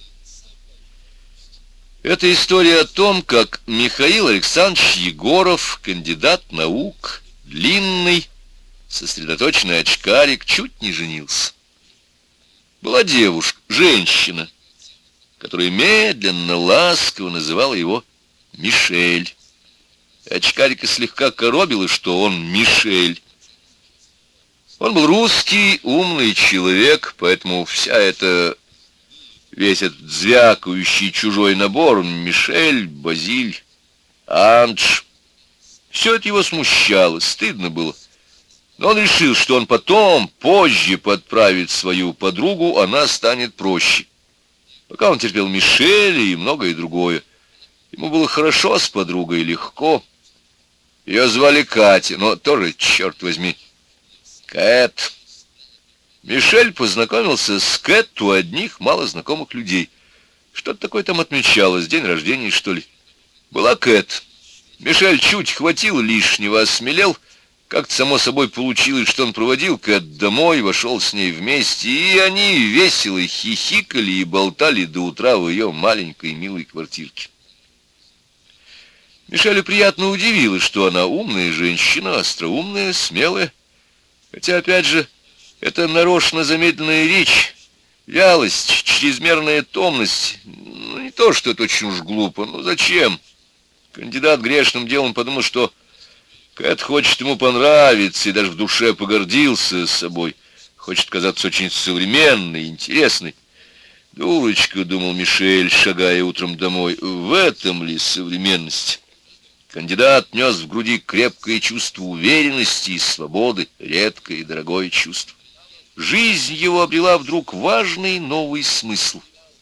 Это история о том, как Михаил Александрович Егоров, кандидат наук, длинный, сосредоточенный очкарик, чуть не женился. Была девушка, женщина, которая медленно, ласково называла его Мишель. Очкарика слегка коробило, что он Мишель. Он был русский, умный человек, поэтому вся эта, весь этот звякающий чужой набор, Мишель, Базиль, Андж, все это его смущало, стыдно было. Но он решил, что он потом, позже подправит свою подругу, она станет проще. Пока он терпел Мишеля и многое другое. Ему было хорошо с подругой, легко. Ее звали Катя, но тоже, черт возьми, Кэт. Мишель познакомился с Кэт у одних малознакомых людей. Что-то такое там отмечалось, день рождения, что ли. Была Кэт. Мишель чуть хватило лишнего, осмелел. Как-то само собой получилось, что он проводил Кэт домой, вошел с ней вместе, и они весело хихикали и болтали до утра в ее маленькой милой квартирке. Мишелю приятно удивило, что она умная женщина, остроумная, смелая. Хотя, опять же, это нарочно замедленная речь, вялость, чрезмерная томность. Ну, не то, что это очень уж глупо, но зачем? Кандидат грешным делом подумал, что Кэт хочет ему понравиться и даже в душе погордился собой. Хочет казаться очень современной, интересной. «Дурочка», — думал Мишель, шагая утром домой, — «в этом ли современность?» Кандидат нес в груди крепкое чувство уверенности и свободы, редкое и дорогое чувство. Жизнь его обрела вдруг важный новый смысл.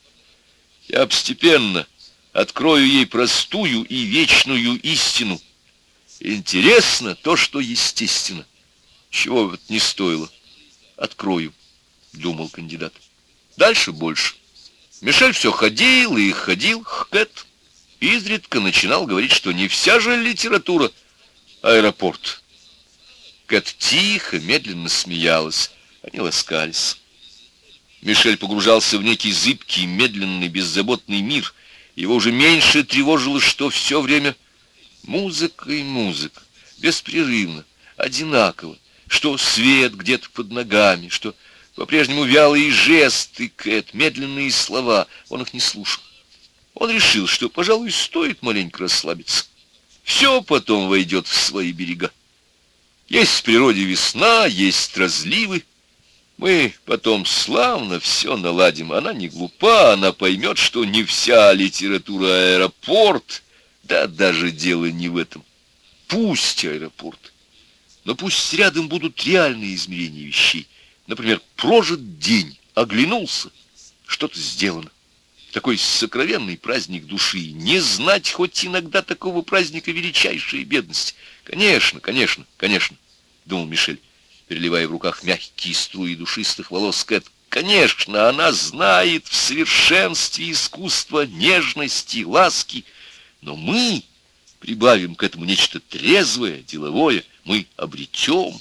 «Я постепенно открою ей простую и вечную истину. Интересно то, что естественно. Чего бы это ни стоило. Открою», — думал кандидат. Дальше больше. Мишель все ходил и ходил к Кэт. Изредка начинал говорить, что не вся же литература — аэропорт. Кэт тихо, медленно смеялась. Они ласкались. Мишель погружался в некий зыбкий, медленный, беззаботный мир. Его уже меньше тревожило, что все время музыка и музыка, беспрерывно, одинаково, что свет где-то под ногами, что по-прежнему вялые жесты Кэт, медленные слова. Он их не слушал. Он решил, что, пожалуй, стоит маленько расслабиться. Все потом войдет в свои берега. Есть в природе весна, есть разливы. Мы потом славно все наладим. Она не глупа, она поймет, что не вся литература аэропорт. Да даже дело не в этом. Пусть аэропорт. Но пусть рядом будут реальные измерения вещей. Например, прожит день, оглянулся, что-то сделано. Такой сокровенный праздник души. Не знать хоть иногда такого праздника — величайшая бедность. Конечно, конечно, конечно, думал Мишель, переливая в руках мягкие струи душистых волос Кэт. Конечно, она знает в совершенстве искусства нежности, ласки. Но мы прибавим к этому нечто трезвое, деловое. Мы обретем.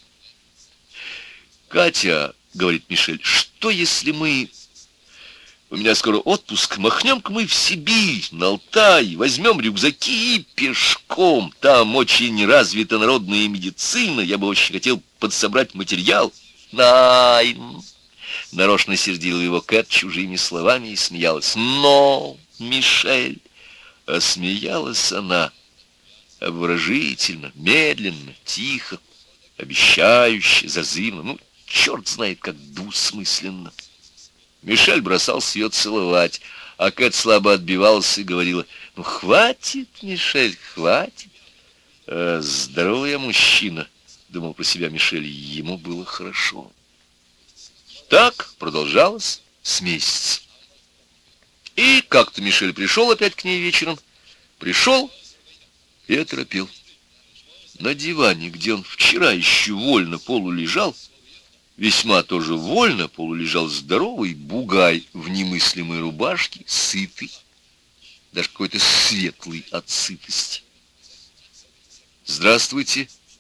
«Катя, — говорит Мишель, — что если мы... У меня скоро отпуск, махнем-ка мы в Сибирь, на Алтай, возьмем рюкзаки и пешком. Там очень развита народная медицина, я бы очень хотел подсобрать материал». «Найн!» — нарочно сердила его Кэт чужими словами и смеялась. «Но, Мишель!» А смеялась она обворожительно, медленно, тихо, обещающе, зазывно, ну, черт знает, как двусмысленно. Мишель бросался ее целовать, а Кэт слабо отбивалась и говорила: «Ну, хватит, Мишель, хватит». А здоровый я мужчина, думал про себя Мишель, ему было хорошо. Так продолжалось с месяц. И как-то Мишель пришел опять к ней вечером, пришел и оторопел. На диване, где он вчера еще вольно полулежал, весьма тоже вольно полулежал здоровый бугай в немыслимой рубашке, сытый, даже какой-то светлый от сытости. «Здравствуйте,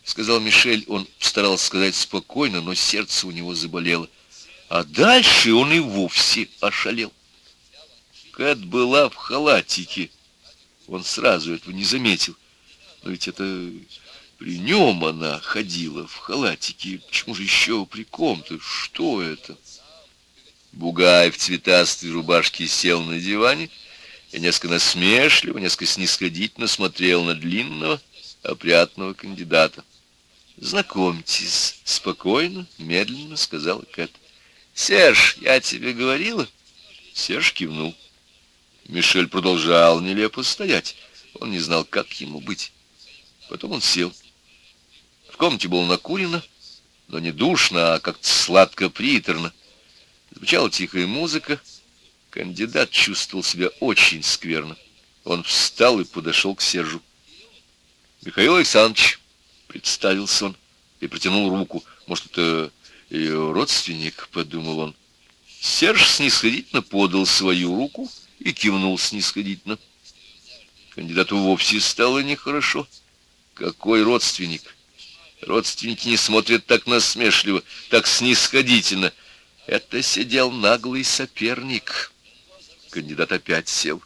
сказал Мишель. Он старался сказать спокойно, но сердце у него заболело. А дальше он и вовсе ошалел. Кэт была в халатике. Он сразу этого не заметил. Но ведь это при нем она ходила в халатике. Почему же еще при ком-то? Что это? Бугай в цветастой рубашке сел на диване и несколько насмешливо, несколько снисходительно смотрел на длинного, опрятного кандидата. «Знакомьтесь, спокойно, медленно», — сказала Кэт. «Серж, я тебе говорила?» Серж кивнул. Мишель продолжал нелепо стоять. Он не знал, как ему быть. Потом он сел. В комнате было накурено, но не душно, а как-то сладко-приторно. Звучала тихая музыка. Кандидат чувствовал себя очень скверно. Он встал и подошел к Сержу. «Михаил Александрович», — представился он и протянул руку. «Может, это ее родственник?» — подумал он. Серж снисходительно подал свою руку и кивнул снисходительно. Кандидату вовсе стало нехорошо. Какой родственник? Родственники не смотрят так насмешливо, так снисходительно. Это сидел наглый соперник. Кандидат опять сел.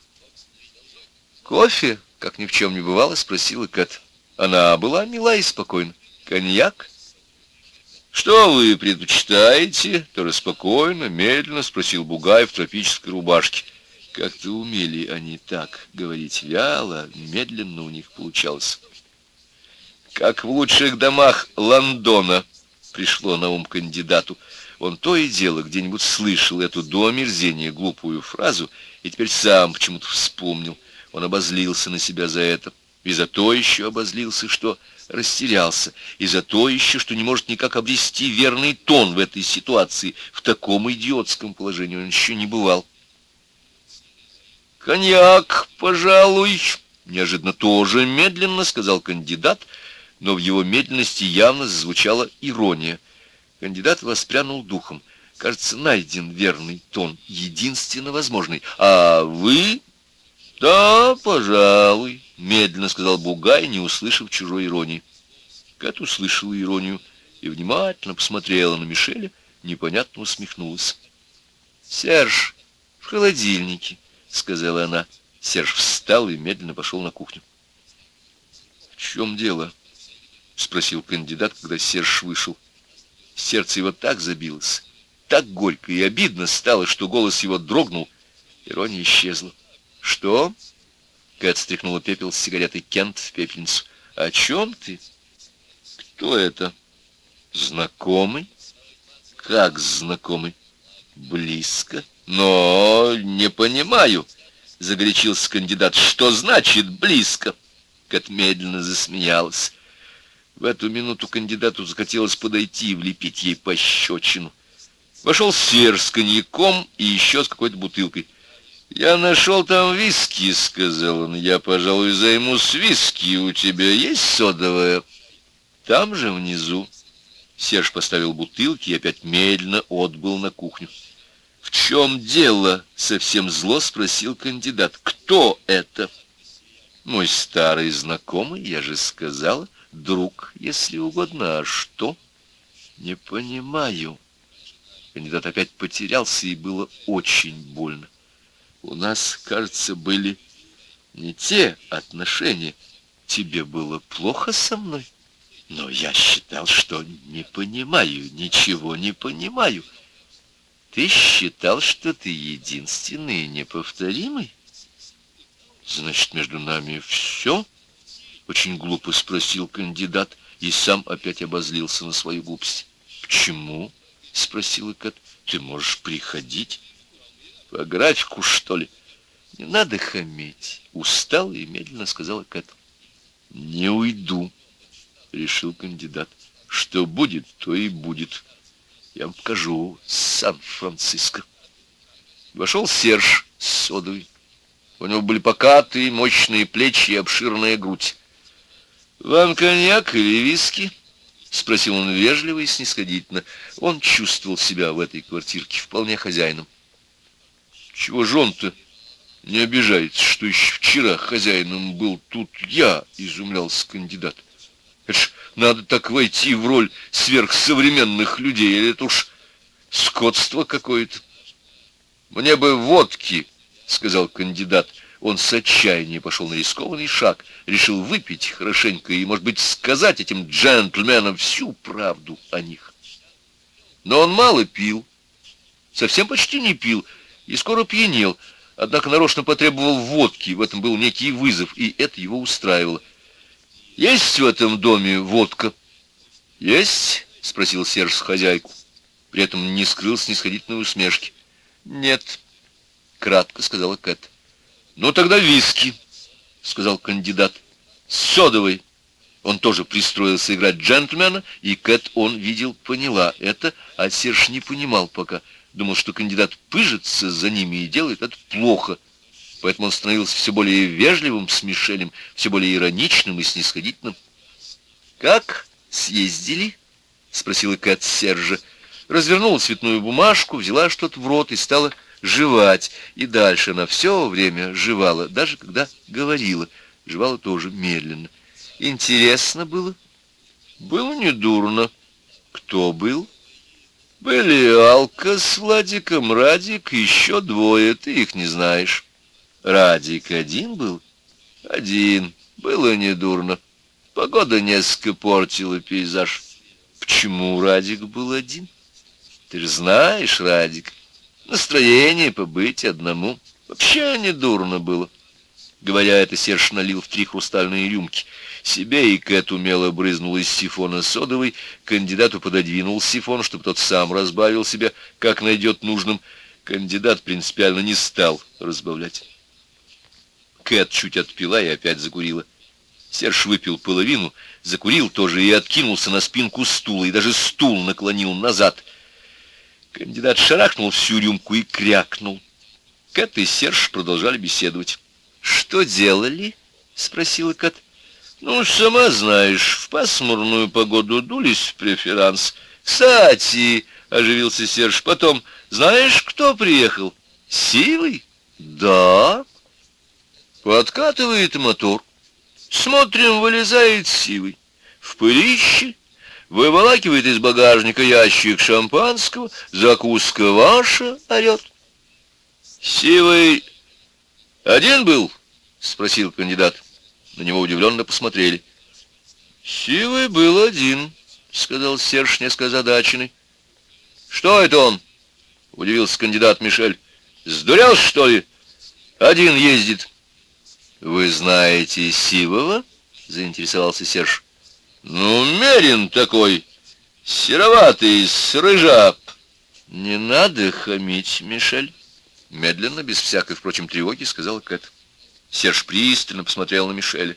«Кофе?» — как ни в чем не бывало, спросила Кэт. Она была мила и спокойна. «Коньяк?» «Что вы предпочитаете?» — тоже спокойно, медленно спросил Бугай в тропической рубашке. Как-то умели они так говорить вяло, медленно у них получалось. «Как в лучших домах Лондона», — пришло на ум кандидату. Он то и дело где-нибудь слышал эту до омерзения глупую фразу, и теперь сам почему-то вспомнил. Он обозлился на себя за это. И за то еще обозлился, что растерялся. И за то еще, что не может никак обрести верный тон в этой ситуации. В таком идиотском положении он еще не бывал. «Коньяк, пожалуй», — неожиданно тоже медленно сказал кандидат, но в его медленности явно зазвучала ирония. Кандидат воспрянул духом. Кажется, найден верный тон, единственно возможный. «А вы?» «Да, пожалуй», — медленно сказал Бугай, не услышав чужой иронии. Кэт услышала иронию и внимательно посмотрела на Мишеля, непонятно усмехнулась. «Серж, в холодильнике», — сказала она. Серж встал и медленно пошел на кухню. «В чем дело?» — спросил кандидат, когда Серж вышел. Сердце его так забилось, так горько и обидно стало, что голос его дрогнул. Ирония исчезла. «Что?» — Кэт стряхнула пепел с сигареты Кент в пепельницу. «О чем ты?» «Кто это?» «Знакомый?» «Как знакомый?» «Близко?» «Но не понимаю», — загорячился кандидат. «Что значит близко?» Кэт медленно засмеялась. В эту минуту кандидату захотелось подойти и влепить ей пощечину. Вошел Серж с коньяком и еще с какой-то бутылкой. «Я нашел там виски», — сказал он. «Я, пожалуй, займусь виски. У тебя есть содовая?» «Там же внизу». Серж поставил бутылки и опять медленно отбыл на кухню. «В чем дело?» — совсем зло спросил кандидат. «Кто это?» «Мой старый знакомый, я же сказала. Друг, если угодно. А что?» «Не понимаю». Кандидат опять потерялся, и было очень больно. «У нас, кажется, были не те отношения. Тебе было плохо со мной? Но я считал, что не понимаю, ничего не понимаю. Ты считал, что ты единственный и неповторимый? Значит, между нами все?» Очень глупо спросил кандидат и сам опять обозлился на свою глупость. «Почему?» — спросила Кэт. «Ты можешь приходить. По графику, что ли?» «Не надо хамить», — устал и медленно сказала Кэт. «Не уйду», — решил кандидат. «Что будет, то и будет. Я вам покажу Сан-Франциско». Вошел Серж с содовой. У него были покатые, мощные плечи и обширная грудь. «Вам коньяк или виски?» — спросил он вежливо и снисходительно. Он чувствовал себя в этой квартирке вполне хозяином. «Чего же он-то не обижается, что еще вчера хозяином был тут я?» — изумлялся кандидат. «Это ж Надо так войти в роль сверхсовременных людей, или это уж скотство какое-то. «Мне бы водки», — сказал кандидат. Он с отчаянием пошел на рискованный шаг, решил выпить хорошенько и, может быть, сказать этим джентльменам всю правду о них. Но он мало пил, совсем почти не пил, и скоро пьянел, однако нарочно потребовал водки, в этом был некий вызов, и это его устраивало. «Есть в этом доме водка?» «Есть?» — спросил Серж хозяйку. При этом не скрыл снисходительной усмешки. «Нет», — кратко сказала Кэт. «Ну тогда виски», — сказал кандидат. «С содовой». Он тоже пристроился играть джентльмена, и Кэт, он видел, поняла это, а Серж не понимал пока. Думал, что кандидат пыжится за ними и делает это плохо. Поэтому он становился все более вежливым с Мишелем, все более ироничным и снисходительным. «Как съездили?» — спросила Кэт Сержа. Развернула цветную бумажку, взяла что-то в рот и стала жевать. И дальше она все время жевала, даже когда говорила. Жевала тоже медленно. «Интересно было?» «Было недурно». «Кто был?» «Были Алка с Владиком, Радик и еще двое, ты их не знаешь». «Радик один был?» «Один. Было недурно. Погода несколько портила пейзаж». «Почему Радик был один?» «Ты же знаешь, Радик, настроение побыть одному. Вообще недурно было». Говоря это, Серж налил в три хрустальные рюмки. Себе и Кэт умело брызнул из сифона содовой, кандидату пододвинул сифон, чтобы тот сам разбавил себя, как найдет нужным. Кандидат принципиально не стал разбавлять. Кэт чуть отпила и опять закурила. Серж выпил половину, закурил тоже и откинулся на спинку стула, и даже стул наклонил назад. Кандидат шарахнул всю рюмку и крякнул. Кэт и Серж продолжали беседовать. «Что делали?» — спросила Кэт. «Ну, сама знаешь, в пасмурную погоду дулись в преферанс. Кстати, — оживился Серж, — потом, знаешь, кто приехал? Сивый?» «Да». Подкатывает мотор. Смотрим, вылезает Сивый. В пылище, выволакивает из багажника ящик шампанского, закуска ваша, орет. «Сивый один был?» — спросил кандидат. На него удивленно посмотрели. «Сивый был один», — сказал Серж, несколько озадаченный. «Что это он?» — удивился кандидат Мишель. «Сдурел, что ли? Один ездит». «Вы знаете Сивого?» — заинтересовался Серж. «Ну, Мерин такой, сероватый, с рыжа». «Не надо хамить, Мишель», — медленно, без всякой, впрочем, тревоги, сказал Кэт. Серж пристально посмотрел на Мишеля.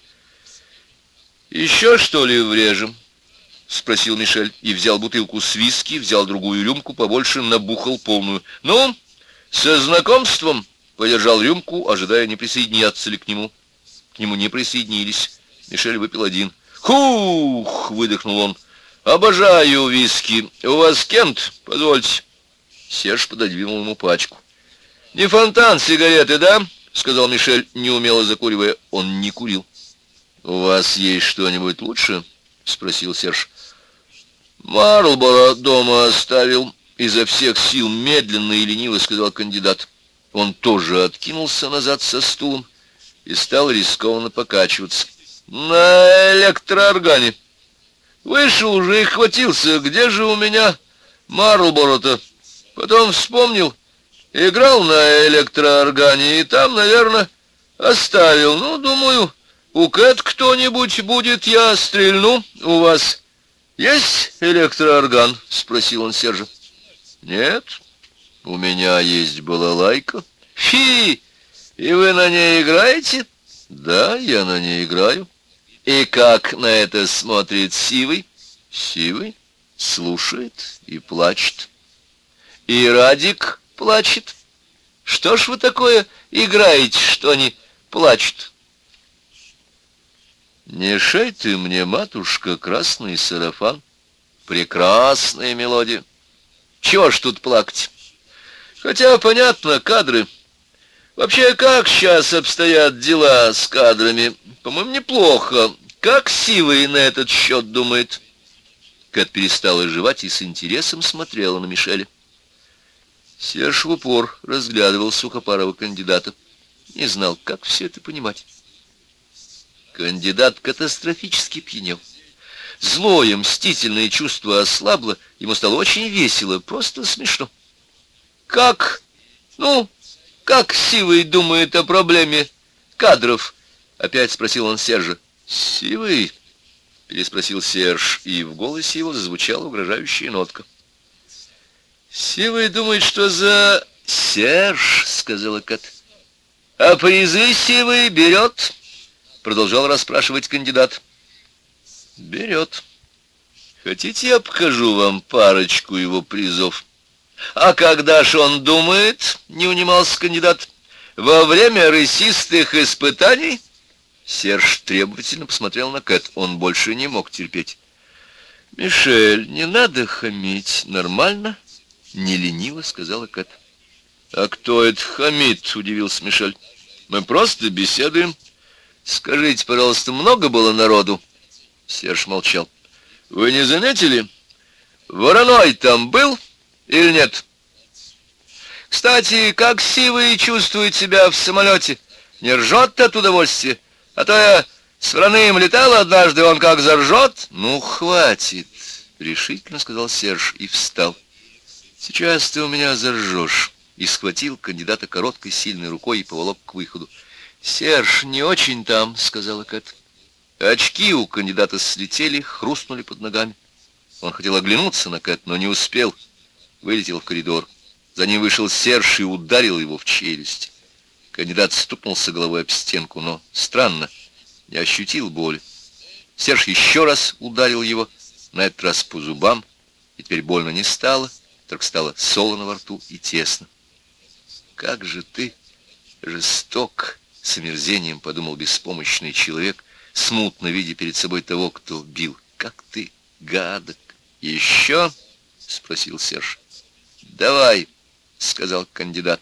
«Еще, что ли, врежем?» — спросил Мишель. И взял бутылку с виски, взял другую рюмку, побольше набухал полную. «Ну, со знакомством?» — подержал рюмку, ожидая, не присоединяться ли к нему. К нему не присоединились. Мишель выпил один. «Хух!» — выдохнул он. «Обожаю виски. У вас Кент? Позвольте». Серж пододвинул ему пачку. «Не фонтан сигареты, да?» — сказал Мишель, неумело закуривая. Он не курил. «У вас есть что-нибудь лучше?» — спросил Серж. «Марлборо дома оставил». Изо всех сил медленно и лениво сказал кандидат. Он тоже откинулся назад со стулом и стал рискованно покачиваться. «На электрооргане. Вышел уже и хватился. Где же у меня Марлборо-то? Потом вспомнил. Играл на электрооргане и там, наверное, оставил. Ну, думаю, у Кэт кто-нибудь будет, я стрельну. У вас есть электроорган?» — спросил он Сержа. «Нет, у меня есть балалайка». «Фи! И вы на ней играете?» «Да, я на ней играю». «И как на это смотрит Сивый?» «Сивый слушает и плачет». «И Радик плачет? Что ж вы такое играете, что они плачут?» «Не шей ты мне, матушка, красный сарафан». «Прекрасная мелодия. Чего ж тут плакать? Хотя, понятно, кадры. Вообще, как сейчас обстоят дела с кадрами? По-моему, неплохо. Как Сивый на этот счет думает?» Кэт перестала жевать и с интересом смотрела на Мишеля. Серж в упор разглядывал сухопарого кандидата. Не знал, как все это понимать. Кандидат катастрофически пьянел. Злое, мстительное чувство ослабло, ему стало очень весело, просто смешно. «Как? Ну, как Сивый думает о проблеме кадров?» — опять спросил он Сержа. «Сивый?» — переспросил Серж, и в голосе его зазвучала угрожающая нотка. «Сивый думает, что за...» «Серж», — сказала Кэт. «А призы Сивый берет?» — продолжал расспрашивать кандидат. «Берет. Хотите, я покажу вам парочку его призов?» «А когда ж он думает?» — не унимался кандидат. «Во время рысистых испытаний?» Серж требовательно посмотрел на Кэт. Он больше не мог терпеть. «Мишель, не надо хамить. Нормально?» — не лениво сказала Кэт. «А кто это хамит?» — удивился Мишель. «Мы просто беседуем. Скажите, пожалуйста, много было народу?» Серж молчал. «Вы не заметили? Вороной там был или нет? Кстати, как Сивый чувствует себя в самолете? Не ржет от удовольствия? А то я с Вороным летал однажды, он как заржет». «Ну, хватит», — решительно сказал Серж и встал. «Сейчас ты у меня заржешь». И схватил кандидата короткой сильной рукой и поволок к выходу. «Серж, не очень там», — сказала Кэт. Очки у кандидата слетели, хрустнули под ногами. Он хотел оглянуться на Кэт, но не успел. Вылетел в коридор. За ним вышел Серж и ударил его в челюсть. Кандидат стукнулся головой об стенку, но, странно, не ощутил боли. Серж еще раз ударил его, на этот раз по зубам, и теперь больно не стало, только стало солоно во рту и тесно. «Как же ты жесток!» — с омерзением подумал беспомощный человек, смутно видя перед собой того, кто бил. «Как ты гадок!» «Еще?» — спросил Серж. «Давай!» — сказал кандидат.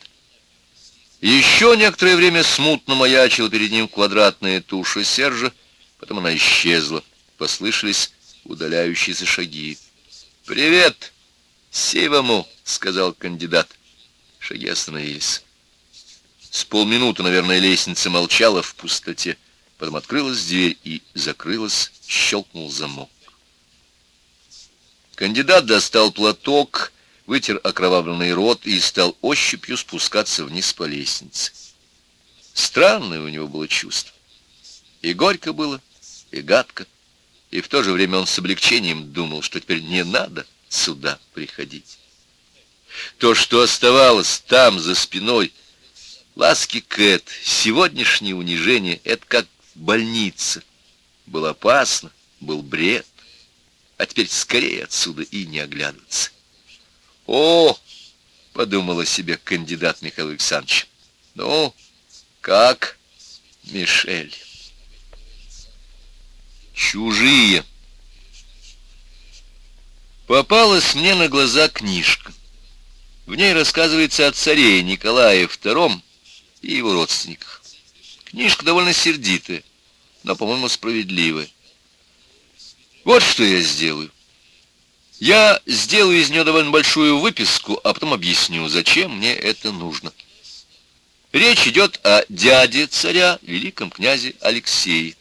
Еще некоторое время смутно маячила перед ним квадратная туша Сержа, потом она исчезла. Послышались удаляющиеся шаги. «Привет Сивому!» — сказал кандидат. Шаги остановились. С полминуты, наверное, лестница молчала в пустоте. Потом открылась дверь и закрылась, щелкнул замок. Кандидат достал платок, вытер окровавленный рот и стал ощупью спускаться вниз по лестнице. Странное у него было чувство. И горько было, и гадко, и в то же время он с облегчением думал, что теперь не надо сюда приходить. То, что оставалось там, за спиной, ласки Кэт, сегодняшнее унижение, это как больница. Было опасно, был бред. А теперь скорее отсюда и не оглядываться. «О!» — подумал о себе кандидат Михаил Александрович. «Ну, как, Мишель?» Чужие. Попалась мне на глаза книжка. В ней рассказывается о царе Николае втором и его родственниках. Книжка довольно сердитая, но, по-моему, справедливая. Вот что я сделаю. Я сделаю из нее довольно большую выписку, а потом объясню, зачем мне это нужно. Речь идет о дяде царя, великом князе Алексее.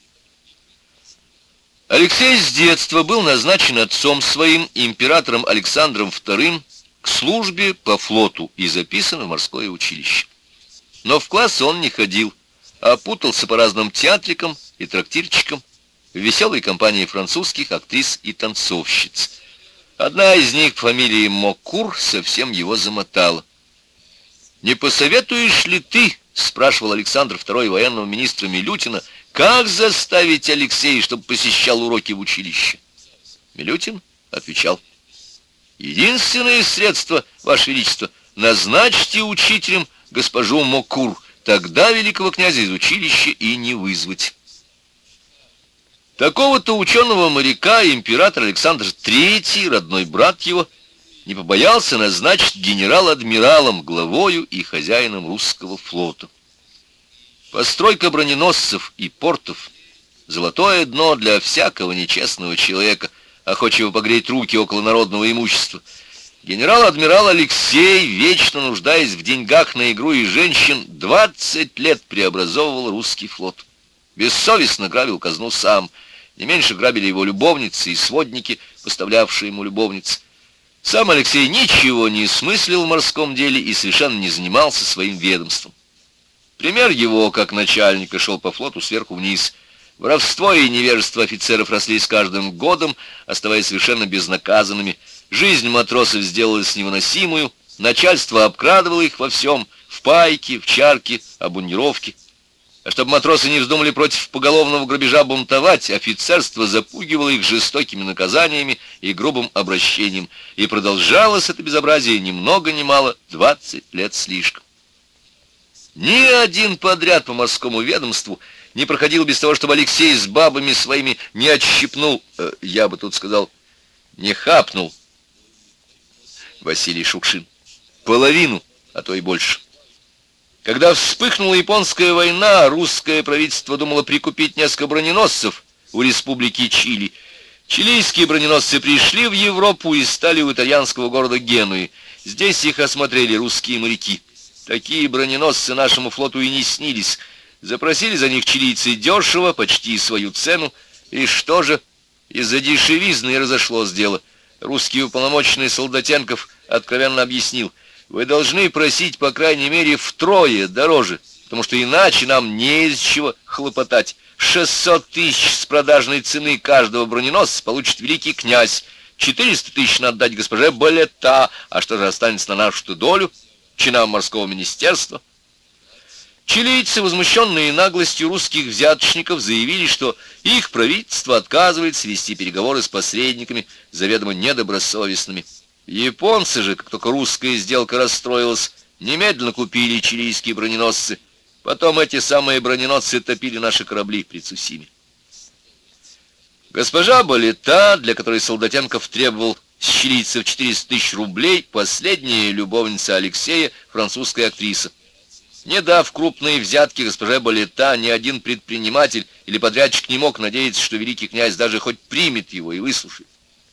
Алексей с детства был назначен отцом своим, императором Александром вторым, к службе по флоту и записан в морское училище. Но в класс он не ходил, а путался по разным театрикам и трактирчикам в веселой компании французских актрис и танцовщиц. Одна из них, фамилией Мокур, совсем его замотала. «Не посоветуешь ли ты, — спрашивал Александр второй военного министра Милютина, — как заставить Алексея, чтобы посещал уроки в училище?» Милютин отвечал: «Единственное средство, Ваше Величество, назначьте учителем госпожу Мокур, тогда великого князя из училища и не вызвать». Такого-то ученого-моряка император Александр третий, родной брат его, не побоялся назначить генерал-адмиралом, главою и хозяином русского флота. Постройка броненосцев и портов золотое дно для всякого нечестного человека, охочего погреть руки около народного имущества. Генерал-адмирал Алексей, вечно нуждаясь в деньгах на игру и женщин, двадцать лет преобразовывал русский флот. Бессовестно грабил казну сам. Не меньше грабили его любовницы и сводники, поставлявшие ему любовниц. Сам Алексей ничего не смыслил в морском деле и совершенно не занимался своим ведомством. Пример его, как начальника, шел по флоту сверху вниз. Воровство и невежество офицеров росли с каждым годом, оставаясь совершенно безнаказанными. Жизнь матросов сделалась невыносимую, начальство обкрадывало их во всем, в пайке, в чарке, обмундировке. А чтобы матросы не вздумали против поголовного грабежа бунтовать, офицерство запугивало их жестокими наказаниями и грубым обращением. И продолжалось это безобразие ни много ни мало двадцать лет слишком. Ни один подряд по морскому ведомству не проходил без того, чтобы Алексей с бабами своими не отщипнул, э, я бы тут сказал, не хапнул, Василий Шукшин, половину, а то и больше. Когда вспыхнула японская война, русское правительство думало прикупить несколько броненосцев у республики Чили. Чилийские броненосцы пришли в Европу и стали у итальянского города Генуи. Здесь их осмотрели русские моряки. Такие броненосцы нашему флоту и не снились. Запросили за них чилийцы дешево, почти свою цену. И что же? Из-за дешевизны и разошлось дело. Русский уполномоченный Солдатенков откровенно объяснил: вы должны просить, по крайней мере, втрое дороже, потому что иначе нам не из чего хлопотать. шестьсот тысяч с продажной цены каждого броненосца получит великий князь. четыреста тысяч надо дать госпоже Балета, а что же останется на нашу долю, чинам морского министерства? Чилийцы, возмущенные наглостью русских взяточников, заявили, что их правительство отказывается вести переговоры с посредниками, заведомо недобросовестными. Японцы же, как только русская сделка расстроилась, немедленно купили чилийские броненосцы. Потом эти самые броненосцы топили наши корабли при Цусиме. Госпожа Балета, для которой Солдатенков требовал с чилийцев четыреста тысяч рублей, последняя любовница Алексея, французская актриса. Не дав крупные взятки госпоже Балета, ни один предприниматель или подрядчик не мог надеяться, что великий князь даже хоть примет его и выслушает.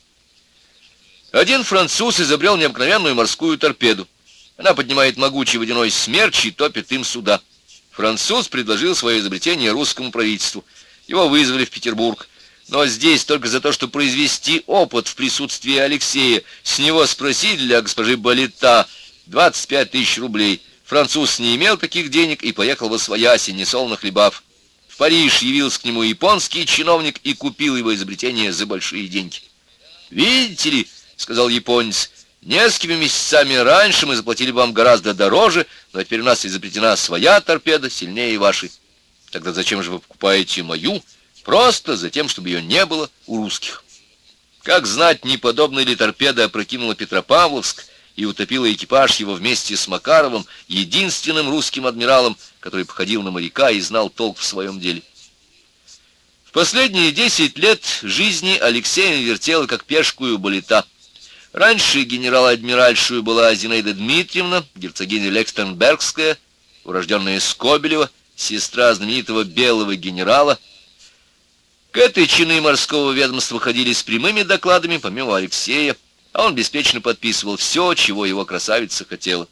Один француз изобрел необыкновенную морскую торпеду. Она поднимает могучий водяной смерч и топит им суда. Француз предложил свое изобретение русскому правительству. Его вызвали в Петербург. Но здесь только за то, чтобы произвести опыт в присутствии Алексея, с него спросили для госпожи Балета двадцать пять тысяч рублей. Француз не имел таких денег и поехал восвояси, несолоно хлебав. В Париж явился к нему японский чиновник и купил его изобретение за большие деньги. «Видите ли, — сказал японец, — несколькими месяцами раньше мы заплатили вам гораздо дороже, но теперь у нас изобретена своя торпеда, сильнее вашей. Тогда зачем же вы покупаете мою? Просто за тем, чтобы ее не было у русских». Как знать, не подобная ли торпеда опрокинула Петропавловск и утопила экипаж его вместе с Макаровым, единственным русским адмиралом, который походил на моряка и знал толк в своем деле. В последние десять лет жизни Алексея вертела как пешкую Балета. Раньше генерал-адмиральшую была Зинаида Дмитриевна, герцогиня Лекстернбергская, урожденная Скобелева, сестра знаменитого белого генерала. К этой чины морского ведомства ходили с прямыми докладами, помимо Алексея, а он беспечно подписывал все, чего его красавица хотела.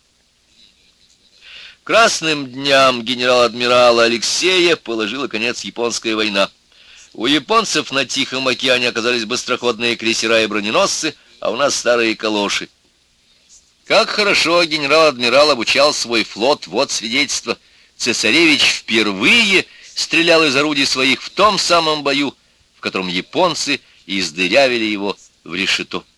Красным дням генерал-адмирала Алексея положила конец японская война. У японцев на Тихом океане оказались быстроходные крейсера и броненосцы, а у нас старые калоши. Как хорошо генерал-адмирал обучал свой флот, вот свидетельство. Цесаревич впервые стрелял из орудий своих в том самом бою, в котором японцы издырявили его в решето.